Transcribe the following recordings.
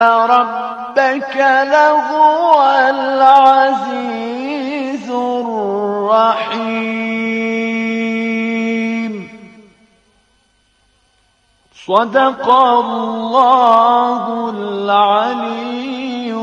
ربك لهو العزيز الرحيم. صدق الله العلي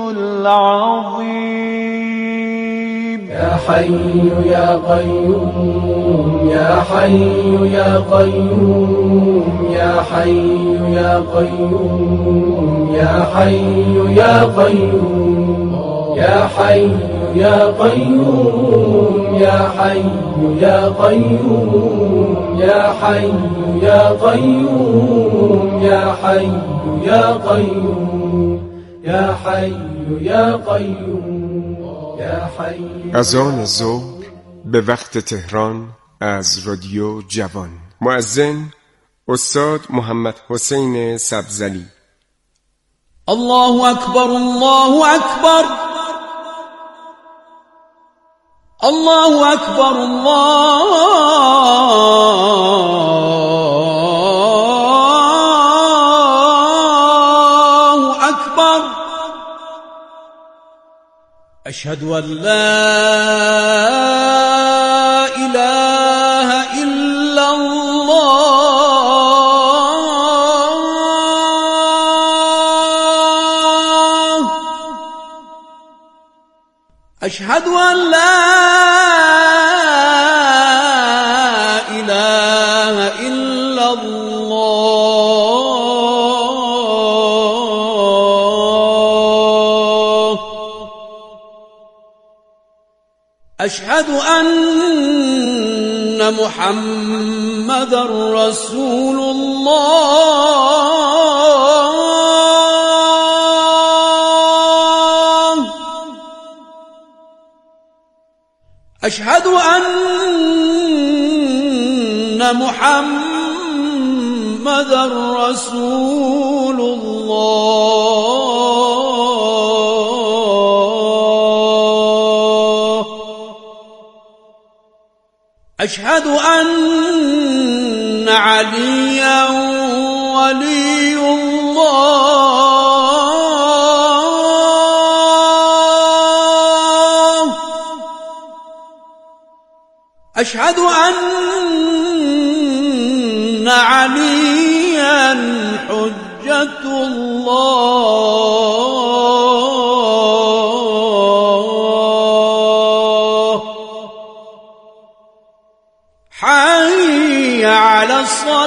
العظيم. يا حي يا قيوم يا حي يا قيوم يا حي يا قيوم يا حي يا قيوم يا حي يا قيوم يا حي يا قيوم يا حي يا قيوم يا حي يا قيوم يا حي يا قيوم يا حي. اذان ظهر به وقت تهران از رادیو جوان. مؤذن استاد محمد حسین سبزلی. الله اکبر الله اکبر الله اکبر الله اکبر. اشهد ان لا اله الا الله. اشهد ان لا اله الا الله. اشهد ان محمدا رسول الله. اشهد ان محمدا رسول الله. اشهد ان عليا ولي الله. اشهد ان عليا حجة الله. حي على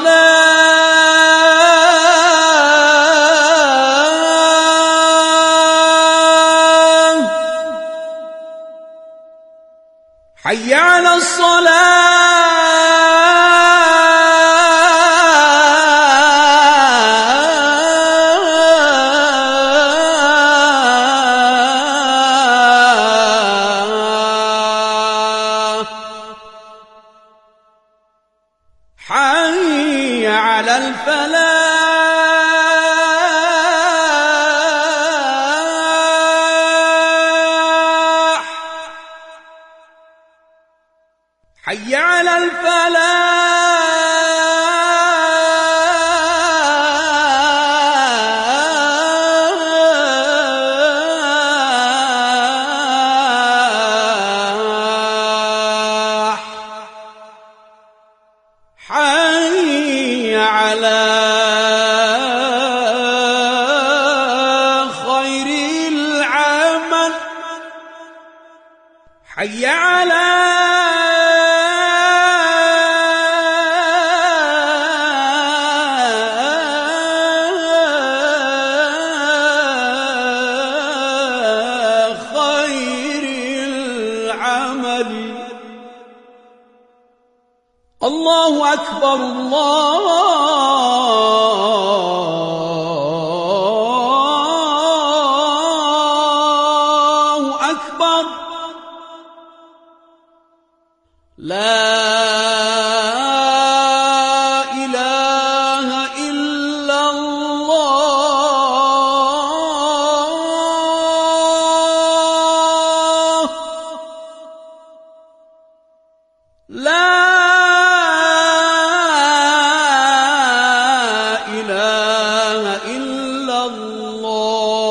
الصلاة. حي على الصلاة. حي على الفلاح. حي على الفلاح. حي على خير العمل. حي على خير العمل. الله أكبر الله أكبر. لا إله إلا الله. لا إله إلا الله.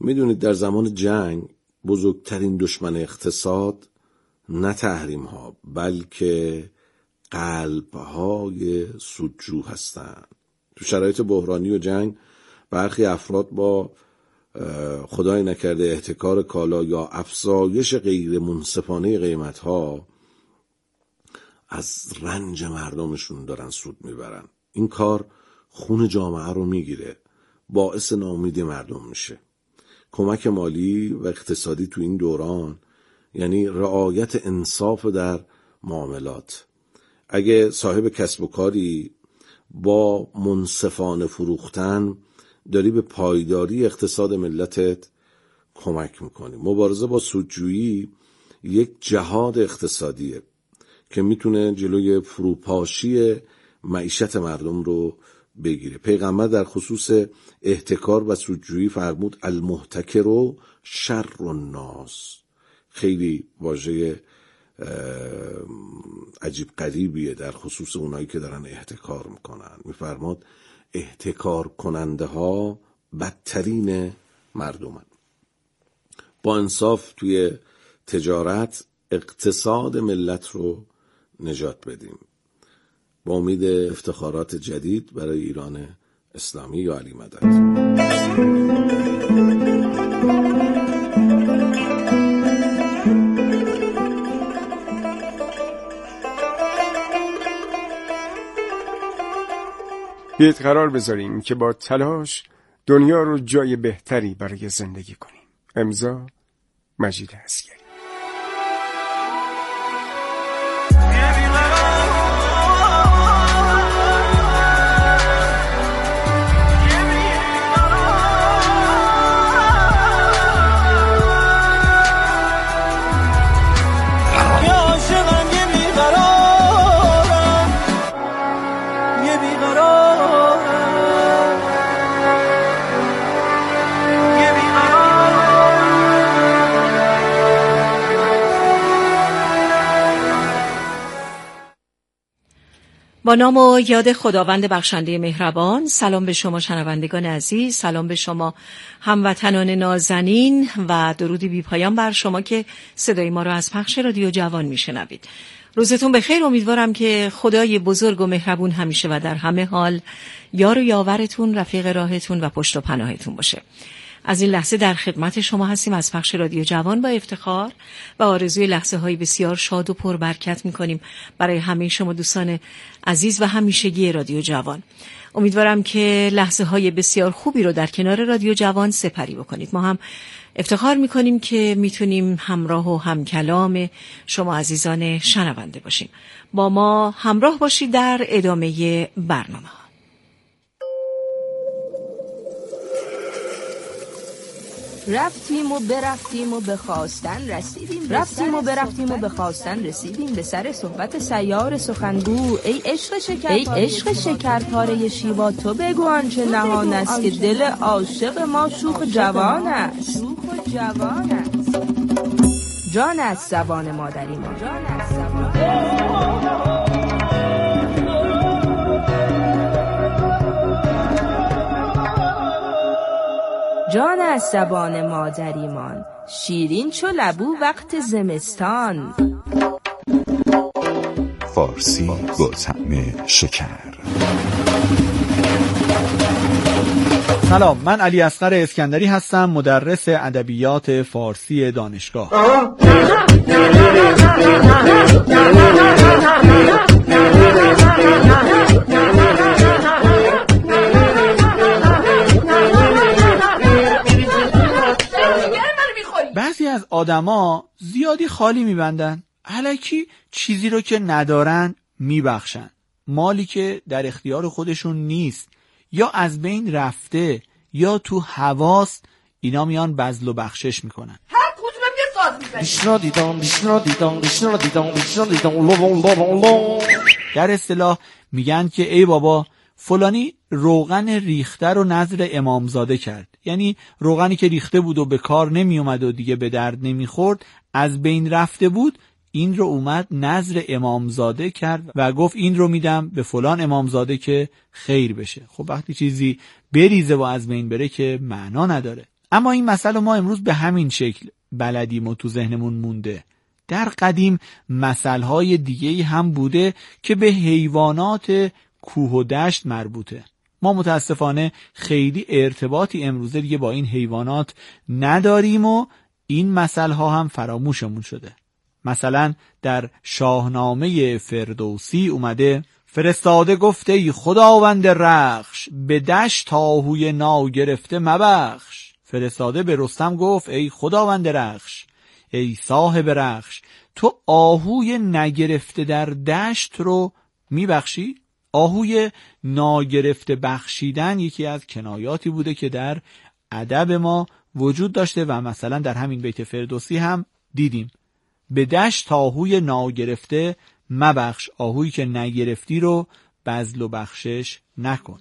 میدونید در زمان جنگ بزرگترین دشمن اقتصاد نه تحریم ها بلکه قلب های سودجو هستند. تو شرایط بحرانی و جنگ برخی افراد با خدای نکرده احتکار کالا یا افزایش غیر منصفانه قیمت ها از رنج مردمشون دارن سود میبرن. این کار خون جامعه رو میگیره، باعث ناامیدی مردم میشه. کمک مالی و اقتصادی تو این دوران یعنی رعایت انصاف در معاملات. اگه صاحب کسب و کاری با منصفانه فروختن داری به پایداری اقتصاد ملتت کمک میکنی. مبارزه با سودجویی یک جهاد اقتصادیه که میتونه جلوی فروپاشی معیشت مردم رو بگیره. پیغمبر در خصوص احتکار و سودجویی فرمود المحتکر شر الناس. خیلی واژه عجیب غریبیه در خصوص اونایی که دارن احتکار میکنن. میفرماد احتکار کننده ها بدترین مردمن. با انصاف توی تجارت اقتصاد ملت رو نجات بدیم. با امید افتخارات جدید برای ایران اسلامی. یا علی مدد. بیایید قرار بذاریم که با تلاش دنیا رو جای بهتری برای زندگی کنیم. امضا مجید عسگری. با نام و یاد خداوند بخشنده مهربان. سلام به شما شنوندگان عزیز، سلام به شما هموطنان نازنین و درودی بی پایان بر شما که صدای ما را از پخش رادیو جوان میشنوید. روزتون بخیر. امیدوارم که خدای بزرگ و مهربون همیشه و در همه حال یار و یاورتون، رفیق راهتون و پشت و پناهتون باشه. از این لحظه در خدمت شما هستیم از پخش رادیو جوان با افتخار و آرزوی لحظه های بسیار شاد و پربرکت می‌کنیم برای همه شما دوستان عزیز و همیشگی رادیو جوان. امیدوارم که لحظه های بسیار خوبی رو در کنار رادیو جوان سپری بکنید. ما هم افتخار می‌کنیم که میتونیم همراه و همکلام شما عزیزان شنونده باشیم. با ما همراه باشید در ادامه برنامه. رفتیم و برفتیم و به خواستن رسیدیم، رفتیم و برفتیم و به خواستن رسیدیم، به سر صحبت سیار سخنگو. ای عشق شکرپاره شیوا، تو بگو آنچه نهان است که دل عاشق ما شوخ جوان است. جان از زبان مادری ما، جان از زبان جان از زبان مادریمان، شیرین چو لبو وقت زمستان. فارسی با طعم شکر. سلام، من علی اصغر اسکندری هستم، مدرس ادبیات فارسی دانشگاه. بعضی از آدما زیادی خالی میبندن، الکی چیزی رو که ندارن میبخشن. مالی که در اختیار خودشون نیست یا از بین رفته یا تو هواست، اینا میان بذل و بخشش میکنن. هر کدومم یه ساز میزنی. در اصطلاح میگن که ای بابا فلانی روغن ریخته رو نذر امامزاده کرد. یعنی روغنی که ریخته بود و به کار نمی اومد و دیگه به درد نمیخورد، از بین رفته بود، این رو اومد نذر امامزاده کرد و گفت این رو میدم به فلان امامزاده که خیر بشه. خب وقتی چیزی بریزه و از بین بره که معنا نداره. اما این مسئله ما امروز به همین شکل بلدیم و تو ذهنمون مونده. در قدیم مسئله‌های دیگه‌ای هم بوده که به حیوانات کوه و دشت مربوطه. ما متاسفانه خیلی ارتباطی امروزه دیگه با این حیوانات نداریم و این مسئله‌ها هم فراموشمون شده. مثلا در شاهنامه فردوسی اومده فرستاده گفته ای خداوند رخش، به دشت آهوی ناگرفته مبخش. فرستاده به رستم گفت ای خداوند رخش، ای صاحب رخش، تو آهوی نگرفته در دشت رو میبخشی؟ آهوی ناگرفته بخشیدن یکی از کنایاتی بوده که در ادب ما وجود داشته و مثلا در همین بیت فردوسی هم دیدیم به دشت آهوی ناگرفته مبخش، آهویی که نگرفتی رو بذل و بخشش نکن.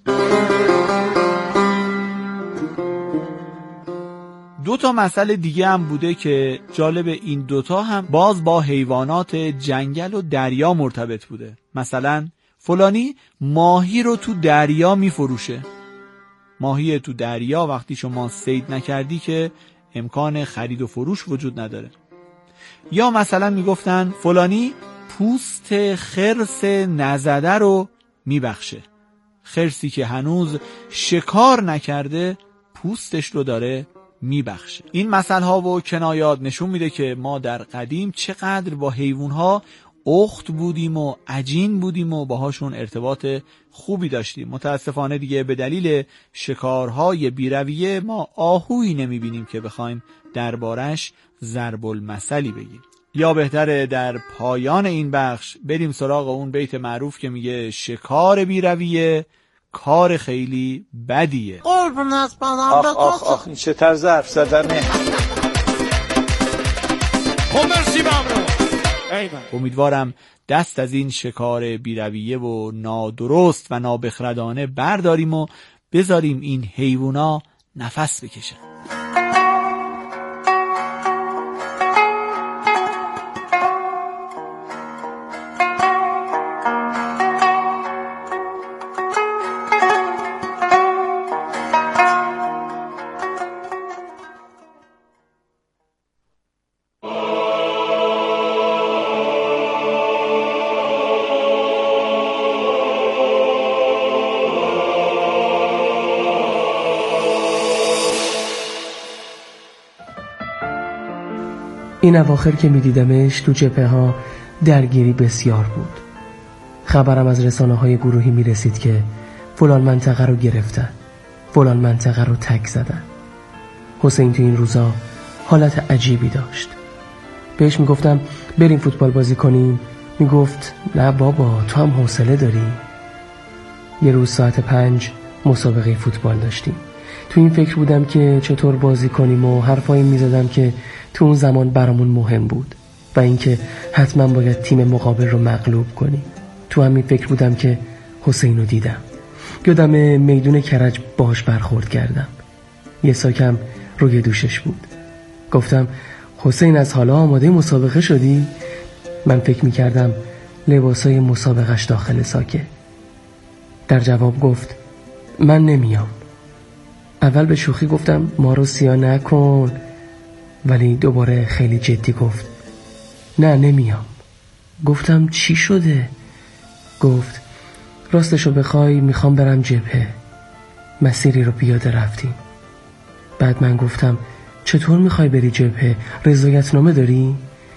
دو تا مسئله دیگه هم بوده که جالب، این دوتا هم باز با حیوانات جنگل و دریا مرتبط بوده. مثلا فلانی ماهی رو تو دریا میفروشه. ماهی تو دریا وقتی شما صید نکردی که امکان خرید و فروش وجود نداره. یا مثلا میگفتن فلانی پوست خرس نزده رو میبخشه. خرسی که هنوز شکار نکرده پوستش رو داره میبخشه. این مسئله ها و کنایات نشون میده که ما در قدیم چقدر با حیوان ها اخت بودیم و عجین بودیم و باهاشون ارتباط خوبی داشتیم. متاسفانه دیگه به دلیل شکارهای بیرویه ما آهویی نمیبینیم که بخوایم دربارش ضرب المثلی بگیم. یا بهتره در پایان این بخش بریم سراغ اون بیت معروف که میگه شکار بیرویه کار خیلی بدیه. آخ این چه طرز حرف زدنه. امیدوارم دست از این شکار بیرویه و نادرست و نابخردانه برداریم و بذاریم این حیوونا نفس بکشن. این اواخر که می دیدمش تو جبهه ها درگیری بسیار بود. خبرم از رسانه‌های گروهی می رسید که فلان منطقه رو گرفتن، فلان منطقه رو تک زدن. حسین تو این روزا حالت عجیبی داشت. بهش می گفتم بریم فوتبال بازی کنیم، می گفت نه بابا تو هم حوصله داری. یه روز ساعت 5 مسابقه فوتبال داشتیم. تو این فکر بودم که چطور بازی کنیم و حرفایی می زدم که تو اون زمان برامون مهم بود و اینکه حتما باید تیم مقابل رو مغلوب کنیم. تو همین فکر بودم که حسین رو دیدم. یادم میدون کرج باهاش برخورد کردم. یه ساکم روی دوشش بود. گفتم حسین از حالا آماده مسابقه شدی؟ من فکر میکردم لباسای مسابقهش داخل ساکه. در جواب گفت من نمیام. اول به شوخی گفتم ما رو سیاه نکن، ولی دوباره خیلی جدی گفت نه نمیام. گفتم چی شده؟ گفت راستشو بخوای میخوام برم جبهه. مسیری رو پیاده رفتیم. بعد من گفتم چطور میخوای بری جبهه؟ رضایتنامه داری؟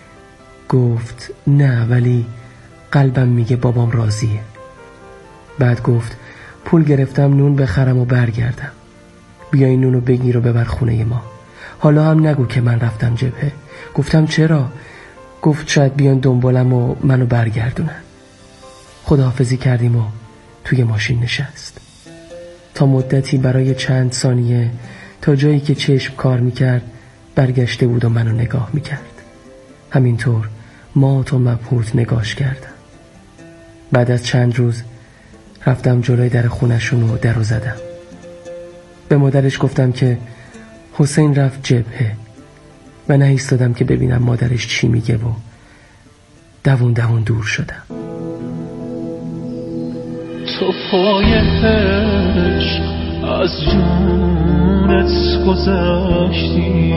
گفت نه ولی قلبم میگه بابام راضیه. بعد گفت پول گرفتم نون بخرم و برگردم. بیا این نونو بگیر و ببر خونه ما. حالا هم نگو که من رفتم جبهه. گفتم چرا؟ گفت شاید بیان دنبالم و منو برگردونن. خداحافظی کردیم و توی ماشین نشست. تا مدتی برای چند ثانیه تا جایی که چشم کار میکرد برگشته بود و منو نگاه میکرد. همینطور مات و مبهوت نگاش کردم. بعد از چند روز رفتم جلوی در خونشون و درو زدم. به مادرش گفتم که حسین رفت جبهه و نایستادم که ببینم مادرش چی میگه و دوون دور شدم. تو پای عشق از جونت گذشتی،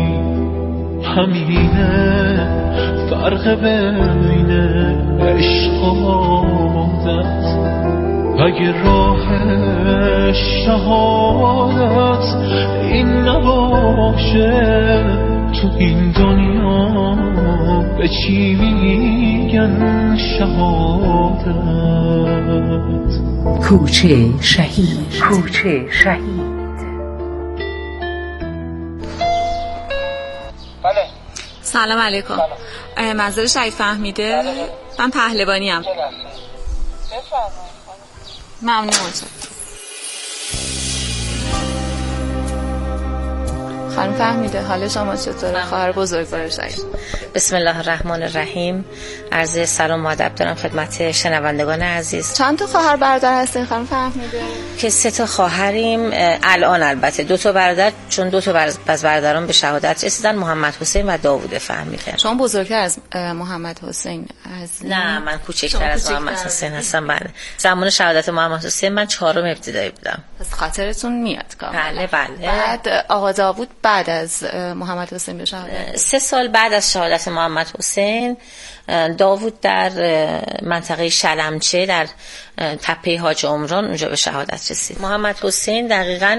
همینه فرق بین عشق و عادت. اگه راه شهادت این نباشه، تو این دنیا به چی میگن شهادت؟ کوچه شهید. کوچه شهید. بله. سلام علیکم. منظور شهید فهمیده؟ من پهلوانی ام. ممنون. خانم فهمیده حال شما چطوره؟ خواهر بزرگوار شهید. بسم الله الرحمن الرحیم. عرض سلام و ادب دارم خدمت شنوندگان عزیز. چند تا خواهر برادر هستین خانم فهمیده؟ که 3 تا خواهریم الان، البته 2 تا برادر، چون 2 تا از برادران به شهادت رسیدن، محمد حسین و داوود فهمیده. شما بزرگتر از محمد حسین نه، من کوچکتر از محمد حسین هستم. بله، زمان شهادت محمد حسین من 4م ابتدایی بودم. پس خاطرتون میاد کاملا. بله بله. بعد آقا داوود بعد از محمد حسین به شهادت 3 سال بعد از شهادت محمد حسین، داوود در منطقه شلمچه در تپه حاج عمران اونجا به شهادت رسید. محمد حسین دقیقاً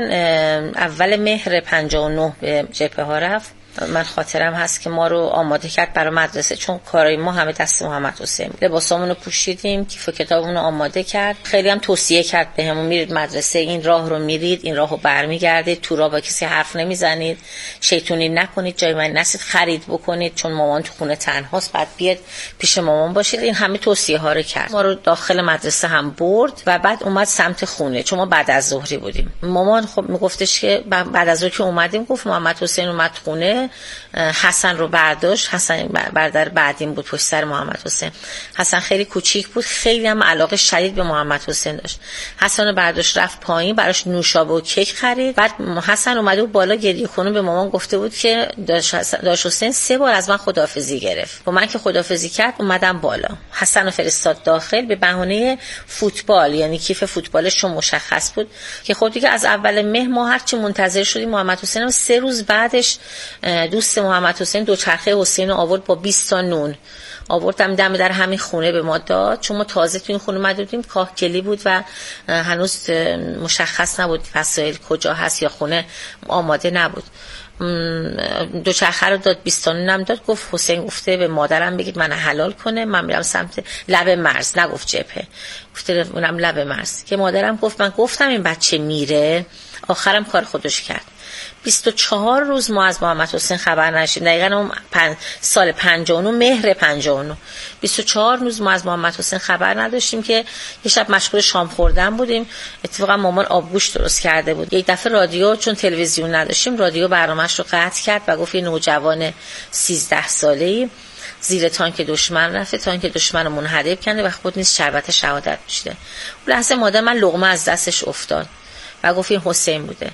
اول مهر 59 به جبهه ها رفت. من خاطرم هست که ما رو آماده کرد برای مدرسه، چون کارای ما همه دست محمد حسین بود. لباسامون رو پوشیدیم، کیف و کتابمون رو آماده کرد. خیلی هم توصیه کرد بهمون میرید مدرسه، این راه رو میرید، این راهو برمیگردید، تو راه با کسی حرف نمیزنید، شیطونی نکنید، جای من نسید خرید بکنید، چون مامان تو خونه تنهاست، بعد بیاد پیش مامان باشید. این همه توصیه ها رو کرد. ما رو داخل مدرسه هم برد و بعد اومد سمت خونه، چون ما بعد از ظهری بودیم. مامان خب میگفتش که بعد از ظهر که اومدیم، گفت محمد حسین اومد خونه، حسن رو برداشت. حسن برادر بعدیم بود پشت سر محمد حسین. حسن خیلی کوچیک بود، خیلی هم علاقه شدید به محمد حسین داشت. حسن رو برداشت رفت پایین، براش نوشابه و کیک خرید. بعد حسن اومده بود بالا گریه کنه، به مامان گفته بود که داش حسین 3 بار از من خداحافظی گرفت. با من که خداحافظی کرد اومدم بالا. حسن رو فرستاد داخل به بهانه فوتبال، یعنی کیف فوتبالش چون مشخص بود که خب دیگه از اول مهر ما هر چی منتظر شدیم. محمد حسین هم 3 روز بعدش دوست محمد حسین دوچرخه حسین آورد با 20 تا نون، آوردم دم در همین خونه به ما داد، چون ما تازه تو این خونه اومده بودیم، کاهگلی بود و هنوز مشخص نبود وسایل کجا هست یا خونه آماده نبود. دوچرخه رو داد، 20 تا نونم داد. گفت حسین گفته به مادرم بگید من حلال کنه، من میرم سمت لب مرز. نگفت جبهه، گفته اونم لب مرز. که مادرم گفت من گفتم این بچه میره. آخرم کار خودش کرد. 24 روز ما از محمد حسین خبر نشدیم. دقیقاً اون سال 59 مهر 59 24 روز ما از محمد حسین خبر نداشتیم که یه شب مشغول شام خوردن بودیم. اتفاقا مامان آبگوشت درست کرده بود. یک دفعه رادیو، چون تلویزیون نداشتیم، رادیو برنامه‌اش رو قطع کرد و گفت یه نوجوان 13 ساله‌ای زیر تانک دشمن رفته، تانک دشمن رو منهدم کنه و خود نیز شربت شهادت میشه. اون لحظه مادر من لقمه از دستش افتاد و گفت این حسین بوده.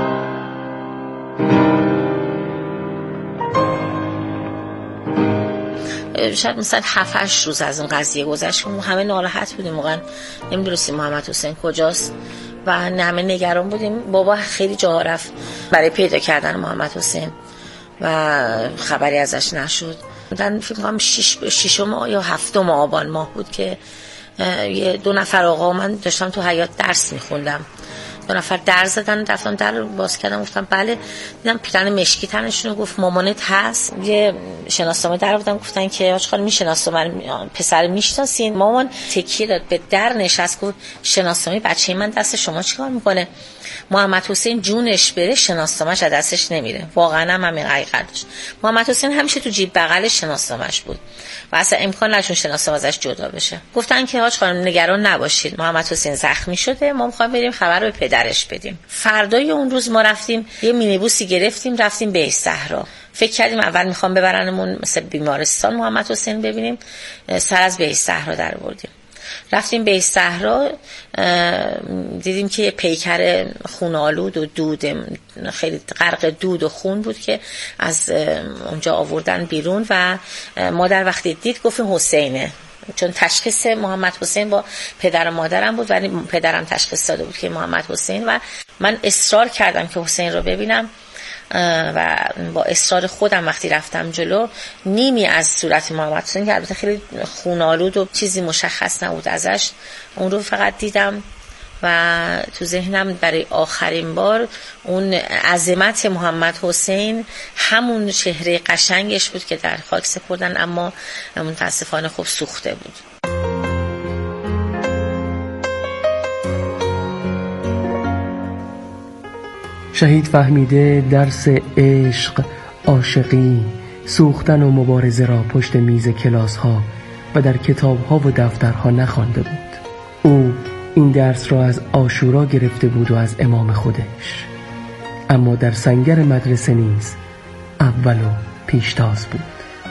شاید مثلا 7-8 روز از اون قضیه گذشت. ما همه ناراحت بودیم، واقعا نمی‌دونستیم محمد حسین کجاست و همه نگران بودیم. بابا خیلی جاها رفت برای پیدا کردن محمد حسین و خبری ازش نشد. من فکر می‌کنم 6 یا 7 آبان ماه بود که 2 نفر آقا، من داشتم تو حیاط درس می‌خوندم، 2 نفر در زدن، رفتم در رو باز کردم، گفتم بله. دیدم پیرن مشکی تنشون، گفت مامانت هست؟ یه شناسنامه در آوردن، گفتن که آج خانم شناسنامه پسر میشناسین؟ مامان تکیه داد به در، نشست، گفت شناسنامه بچه من دست شما چیکار میکنه؟ محمد حسین جونش بره شناسنامه‌اش از دستش نمیره. واقعا هم همین حقیقت داشت. محمد حسین همیشه تو جیب بغلش شناسنامه‌اش بود و اصلا امکان نداشت شناسنامه ازش جدا بشه. گفتن که آج خانم نگران نباشید، محمد حسین زخمی شده، ما می‌خوایم بریم خبر رو به پدرش بدیم. فردای اون روز ما رفتیم یه مینیبوسی گرفتیم، رفتیم به صحرا. فکر کردیم اول میخوام ببرنمون مثلا بیمارستان محمد حسین ببینیم، سر از به صحرا در آوردیم. رفتیم به صحرا، دیدیم که یه پیکر خونالود و دود خیلی غرق دود و خون بود که از اونجا آوردن بیرون و مادر وقتی دید گفت حسینه. چون تشخیص محمد حسین با پدر و مادرم بود، ولی پدرم تشخیص داده بود که محمد حسین، و من اصرار کردم که حسین رو ببینم و با اصرار خودم وقتی رفتم جلو نیمی از صورت محمد حسین که البته خیلی خونالود و چیزی مشخص نبود ازش، اون رو فقط دیدم و تو ذهنم برای آخرین بار اون عظمت محمد حسین همون چهره قشنگش بود که در خاک سپردن، اما متاسفانه خب سوخته بود. شهید فهمیده درس عشق، عاشقی، سوختن و مبارزه را پشت میز کلاس ها و در کتاب ها و دفترها نخوانده بود. او این درس را از عاشورا گرفته بود و از امام خودش، اما در سنگر مدرسه نیز اول و پیشتاز بود.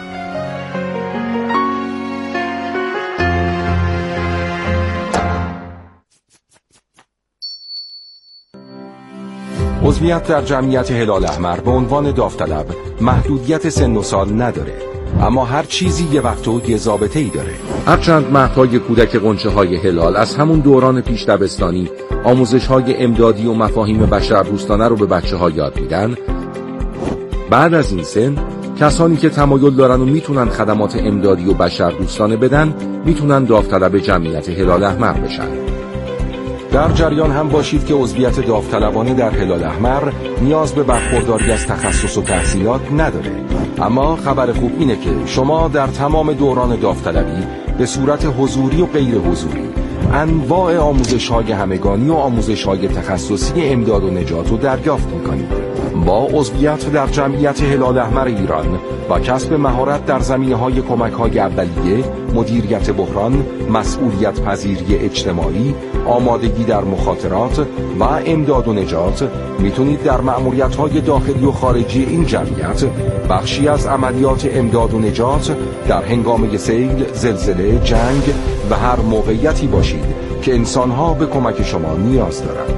عضویت در جمعیت هلال احمر به عنوان داوطلب محدودیت سن و سال نداره، اما هر چیزی یه وقت و یه ضابطه‌ای داره. هرچند مهدهای کودک غنچه‌های هلال از همون دوران پیش دبستانی آموزش‌های امدادی و مفاهیم بشردوستانه رو به بچه‌ها یاد میدن، بعد از این سن کسانی که تمایل دارن و میتونن خدمات امدادی و بشردوستانه بدن میتونن داوطلب جمعیت هلال احمر بشن. در جریان هم باشید که عضویت داوطلبانه در هلال احمر نیاز به برخورداری از تخصص و تحصیلات نداره، اما خبر خوب اینه که شما در تمام دوران داوطلبی به صورت حضوری و غیر حضوری انواع آموزش‌های همگانی و آموزش‌های تخصصی امداد و نجات رو دریافت می‌کنید. با عضویت در جمعیت هلال احمر ایران و کسب مهارت در زمینه‌های کمک‌های اولیه، مدیریت بحران، مسئولیت پذیری اجتماعی، آمادگی در مخاطرات و امداد و نجات میتونید در مأموریت‌های داخلی و خارجی این جمعیت بخشی از عملیات امداد و نجات در هنگام سیل، زلزله، جنگ و هر موقعیتی باشید که انسان‌ها به کمک شما نیاز دارند.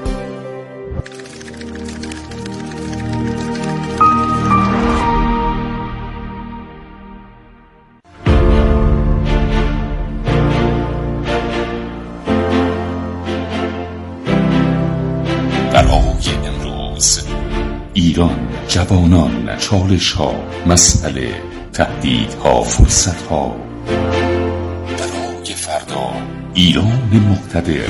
ایران، جوانان، چالش ها، مسئله، تهدید ها، فرصت ها. برای فردا، ایران مقتدر.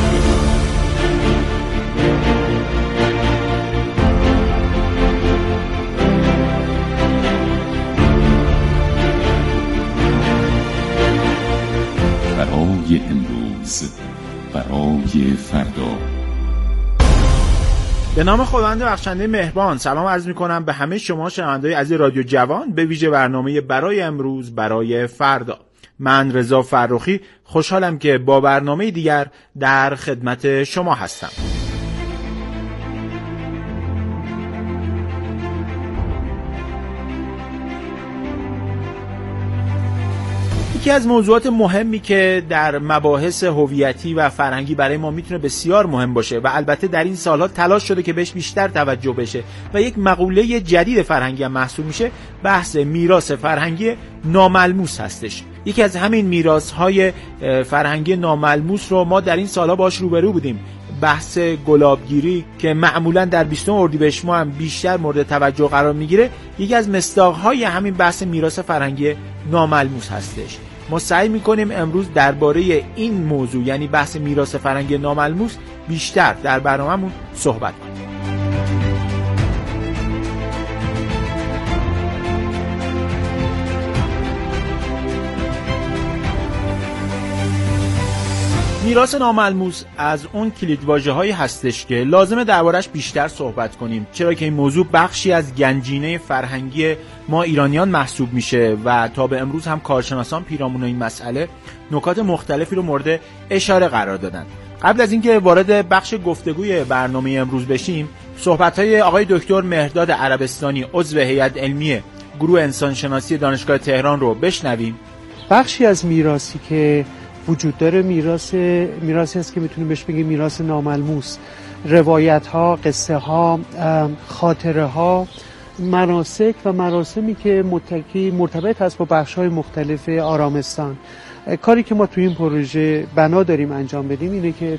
برای امروز، برای فردا. به نام خداوند بخشنده مهربان سلام عرض می‌کنم به همه شما شنونده‌های عزیز رادیو جوان، به ویژه برنامه برای امروز برای فردا. من رضا فرخی خوشحالم که با برنامه دیگر در خدمت شما هستم. یکی از موضوعات مهمی که در مباحث هویتی و فرهنگی برای ما میتونه بسیار مهم باشه و البته در این سالها تلاش شده که بهش بیشتر توجه بشه و یک مقوله جدید فرهنگی هم محسوب میشه، بحث میراث فرهنگی ناملموس هستش. یکی از همین میراث‌های فرهنگی ناملموس رو ما در این سالها باهاش روبرو بودیم، بحث گلابگیری که معمولا در 20 اردیبهشت ماه هم بیشتر مورد توجه قرار میگیره، یکی از مصداق‌های همین بحث میراث فرهنگی ناملموس هستش. ما سعی میکنیم امروز درباره این موضوع، یعنی بحث میراث فرهنگی ناملموس، بیشتر در برنامه‌مون صحبت کنیم. میراث ناملموس از اون کلیدواژه‌هایی هستش که لازمه دربارش بیشتر صحبت کنیم، چرا که این موضوع بخشی از گنجینه فرهنگی ما ایرانیان محسوب میشه و تا به امروز هم کارشناسان پیرامون این مسئله نکات مختلفی رو مورد اشاره قرار دادن. قبل از اینکه وارد بخش گفتگوی برنامه امروز بشیم، صحبت‌های آقای دکتر مهرداد عربستانی، عضو هیئت علمی گروه انسانشناسی دانشگاه تهران رو بشنویم. بخشی از میراثی که وجود داره میراثی است که میتونیم بهش بگیم میراث ناملموس. روایت ها، قصه ها، خاطره ها، مناسک و مراسمی که مرتبط هست با بخش های مختلف آرامستان. کاری که ما توی این پروژه بنا داریم انجام بدیم اینه که